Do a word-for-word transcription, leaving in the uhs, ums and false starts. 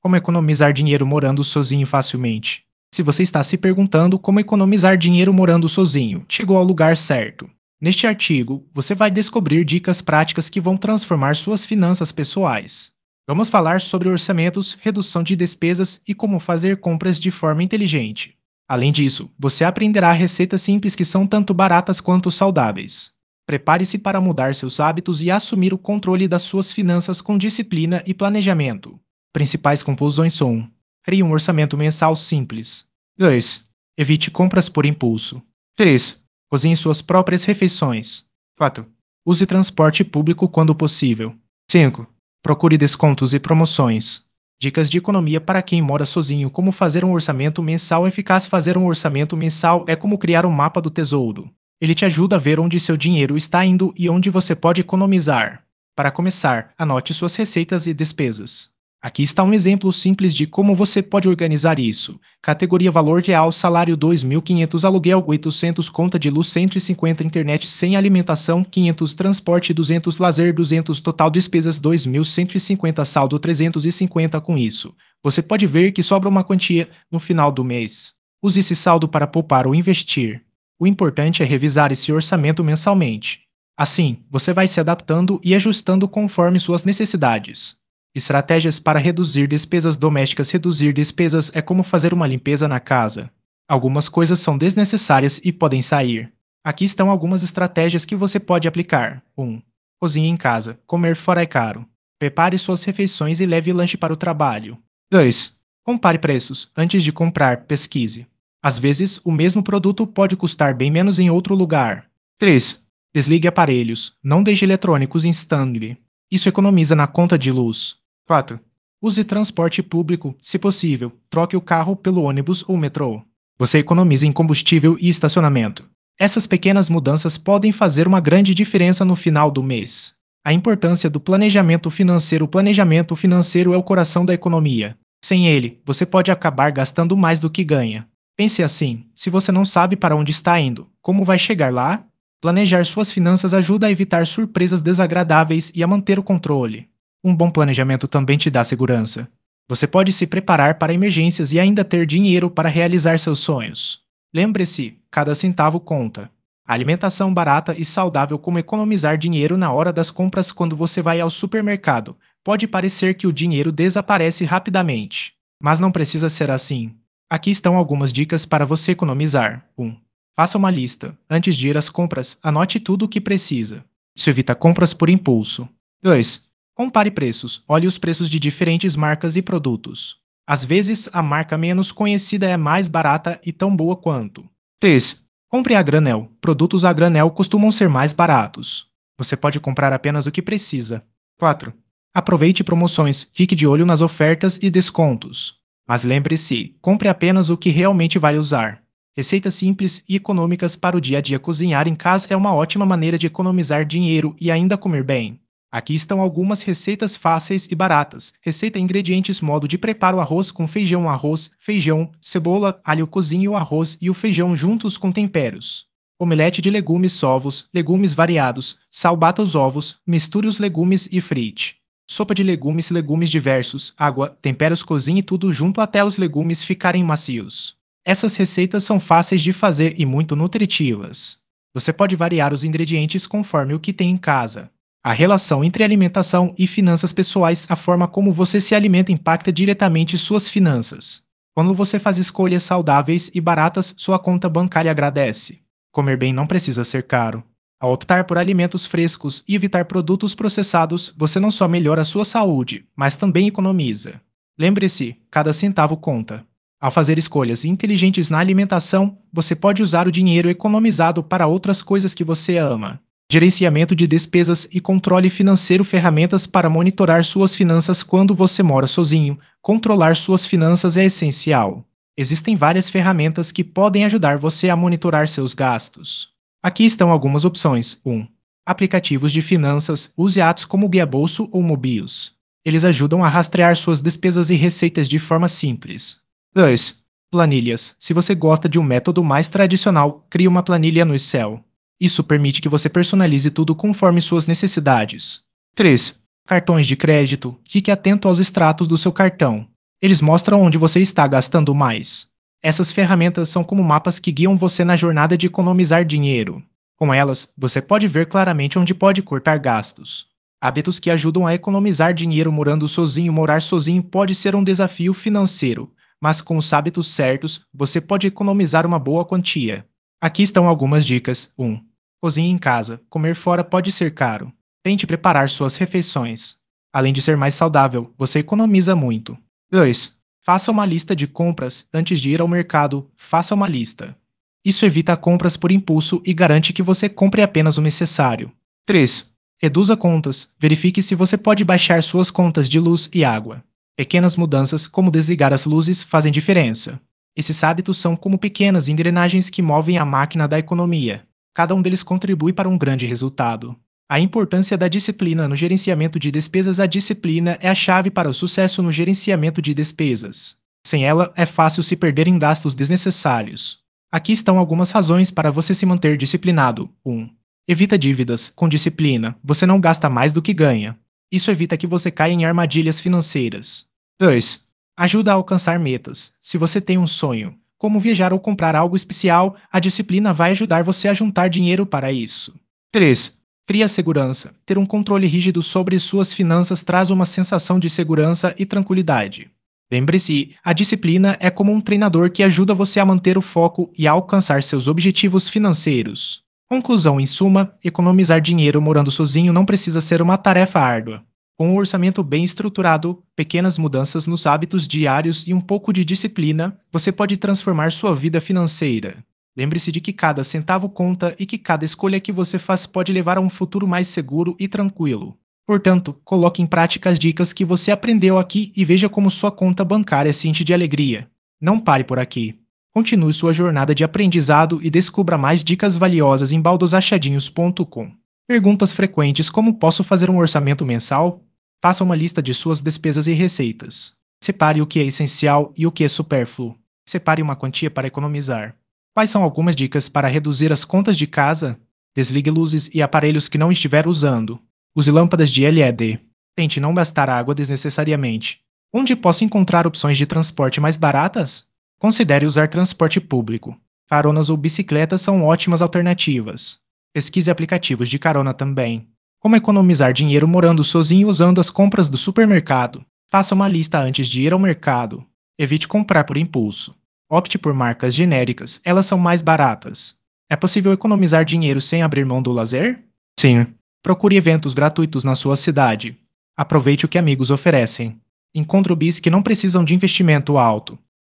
Como economizar dinheiro morando sozinho facilmente? Se você está se perguntando como economizar dinheiro morando sozinho, chegou ao lugar certo. Neste artigo, você vai descobrir dicas práticas que vão transformar suas finanças pessoais. Vamos falar sobre orçamentos, redução de despesas e como fazer compras de forma inteligente. Além disso, você aprenderá receitas simples que são tanto baratas quanto saudáveis. Prepare-se para mudar seus hábitos e assumir o controle das suas finanças com disciplina e planejamento. Principais conclusões são: crie um orçamento mensal simples. dois. Evite compras por impulso. três. Cozinhe suas próprias refeições. quatro. Use transporte público quando possível. cinco. Procure descontos e promoções. Dicas de economia para quem mora sozinho: como fazer um orçamento mensal eficaz. Fazer um orçamento mensal é como criar um mapa do tesouro. Ele te ajuda a ver onde seu dinheiro está indo e onde você pode economizar. Para começar, anote suas receitas e despesas. Aqui está um exemplo simples de como você pode organizar isso. Categoria valor real: salário dois mil e quinhentos, aluguel oitocentos, conta de luz cento e cinquenta, internet sem, alimentação quinhentos, transporte duzentos, lazer duzentos, total despesas dois mil cento e cinquenta, saldo trezentos e cinquenta. Com isso, você pode ver que sobra uma quantia no final do mês. Use esse saldo para poupar ou investir. O importante é revisar esse orçamento mensalmente. Assim, você vai se adaptando e ajustando conforme suas necessidades. Estratégias para reduzir despesas domésticas. Reduzir despesas é como fazer uma limpeza na casa. Algumas coisas são desnecessárias e podem sair. Aqui estão algumas estratégias que você pode aplicar. um. Cozinhe em casa. Comer fora é caro. Prepare suas refeições e leve lanche para o trabalho. dois. Compare preços. Antes de comprar, pesquise. Às vezes, o mesmo produto pode custar bem menos em outro lugar. três. Desligue aparelhos. Não deixe eletrônicos em standby. Isso economiza na conta de luz. quatro. Use transporte público, se possível. Troque o carro pelo ônibus ou metrô. Você economiza em combustível e estacionamento. Essas pequenas mudanças podem fazer uma grande diferença no final do mês. A importância do planejamento financeiro. O planejamento financeiro é o coração da economia. Sem ele, você pode acabar gastando mais do que ganha. Pense assim: se você não sabe para onde está indo, como vai chegar lá? Planejar suas finanças ajuda a evitar surpresas desagradáveis e a manter o controle. Um bom planejamento também te dá segurança. Você pode se preparar para emergências e ainda ter dinheiro para realizar seus sonhos. Lembre-se, cada centavo conta. A alimentação barata e saudável. Como economizar dinheiro na hora das compras. Quando você vai ao supermercado, pode parecer que o dinheiro desaparece rapidamente. Mas não precisa ser assim. Aqui estão algumas dicas para você economizar. um. Faça uma lista. Antes de ir às compras, anote tudo o que precisa. Isso evita compras por impulso. dois. Compare preços. Olhe os preços de diferentes marcas e produtos. Às vezes, a marca menos conhecida é mais barata e tão boa quanto. três. Compre a granel. Produtos a granel costumam ser mais baratos. Você pode comprar apenas o que precisa. quatro. Aproveite promoções. Fique de olho nas ofertas e descontos. Mas lembre-se, compre apenas o que realmente vai usar. Receitas simples e econômicas para o dia a dia. Cozinhar em casa é uma ótima maneira de economizar dinheiro e ainda comer bem. Aqui estão algumas receitas fáceis e baratas. Receita: ingredientes, modo de preparo: arroz com feijão, arroz, feijão, cebola, alho. Cozinhe o arroz e o feijão juntos com temperos. Omelete de legumes, ovos, legumes variados, sal. Bata os ovos, misture os legumes e frite. Sopa de legumes, legumes diversos, água, temperos. Cozinhe tudo junto até os legumes ficarem macios. Essas receitas são fáceis de fazer e muito nutritivas. Você pode variar os ingredientes conforme o que tem em casa. A relação entre alimentação e finanças pessoais. A forma como você se alimenta impacta diretamente suas finanças. Quando você faz escolhas saudáveis e baratas, sua conta bancária agradece. Comer bem não precisa ser caro. Ao optar por alimentos frescos e evitar produtos processados, você não só melhora a sua saúde, mas também economiza. Lembre-se, cada centavo conta. Ao fazer escolhas inteligentes na alimentação, você pode usar o dinheiro economizado para outras coisas que você ama. Gerenciamento de despesas e controle financeiro. Ferramentas para monitorar suas finanças. Quando você mora sozinho, controlar suas finanças é essencial. Existem várias ferramentas que podem ajudar você a monitorar seus gastos. Aqui estão algumas opções. um. Aplicativos de finanças. Use apps como Guia Bolso ou Mobius. Eles ajudam a rastrear suas despesas e receitas de forma simples. dois. Planilhas. Se você gosta de um método mais tradicional, crie uma planilha no Excel. Isso permite que você personalize tudo conforme suas necessidades. três. Cartões de crédito. Fique atento aos extratos do seu cartão. Eles mostram onde você está gastando mais. Essas ferramentas são como mapas que guiam você na jornada de economizar dinheiro. Com elas, você pode ver claramente onde pode cortar gastos. Hábitos que ajudam a economizar dinheiro morando sozinho. Morar sozinho pode ser um desafio financeiro, mas com os hábitos certos, você pode economizar uma boa quantia. Aqui estão algumas dicas. um. Cozinhe em casa. Comer fora pode ser caro. Tente preparar suas refeições. Além de ser mais saudável, você economiza muito. dois. Faça uma lista de compras antes de ir ao mercado. Faça uma lista. Isso evita compras por impulso e garante que você compre apenas o necessário. três. Reduza contas. Verifique se você pode baixar suas contas de luz e água. Pequenas mudanças, como desligar as luzes, fazem diferença. Esses hábitos são como pequenas engrenagens que movem a máquina da economia. Cada um deles contribui para um grande resultado. A importância da disciplina no gerenciamento de despesas. A disciplina é a chave para o sucesso no gerenciamento de despesas. Sem ela, é fácil se perder em gastos desnecessários. Aqui estão algumas razões para você se manter disciplinado. um. Evita dívidas. Com disciplina, você não gasta mais do que ganha. Isso evita que você caia em armadilhas financeiras. dois. Ajuda a alcançar metas. Se você tem um sonho, como viajar ou comprar algo especial, a disciplina vai ajudar você a juntar dinheiro para isso. três. Cria segurança. Ter um controle rígido sobre suas finanças traz uma sensação de segurança e tranquilidade. Lembre-se, a disciplina é como um treinador que ajuda você a manter o foco e a alcançar seus objetivos financeiros. Conclusão: em suma, economizar dinheiro morando sozinho não precisa ser uma tarefa árdua. Com um orçamento bem estruturado, pequenas mudanças nos hábitos diários e um pouco de disciplina, você pode transformar sua vida financeira. Lembre-se de que cada centavo conta e que cada escolha que você faz pode levar a um futuro mais seguro e tranquilo. Portanto, coloque em prática as dicas que você aprendeu aqui e veja como sua conta bancária se enche de alegria. Não pare por aqui. Continue sua jornada de aprendizado e descubra mais dicas valiosas em baldosachadinhos ponto com. Perguntas frequentes: como posso fazer um orçamento mensal? Faça uma lista de suas despesas e receitas. Separe o que é essencial e o que é supérfluo. Separe uma quantia para economizar. Quais são algumas dicas para reduzir as contas de casa? Desligue luzes e aparelhos que não estiver usando. Use lâmpadas de L E D. Tente não gastar água desnecessariamente. Onde posso encontrar opções de transporte mais baratas? Considere usar transporte público. Caronas ou bicicletas são ótimas alternativas. Pesquise aplicativos de carona também. Como economizar dinheiro morando sozinho usando as compras do supermercado? Faça uma lista antes de ir ao mercado. Evite comprar por impulso. Opte por marcas genéricas, elas são mais baratas. É possível economizar dinheiro sem abrir mão do lazer? Sim. Procure eventos gratuitos na sua cidade. Aproveite o que amigos oferecem. Encontre hobbies que não precisam de investimento alto.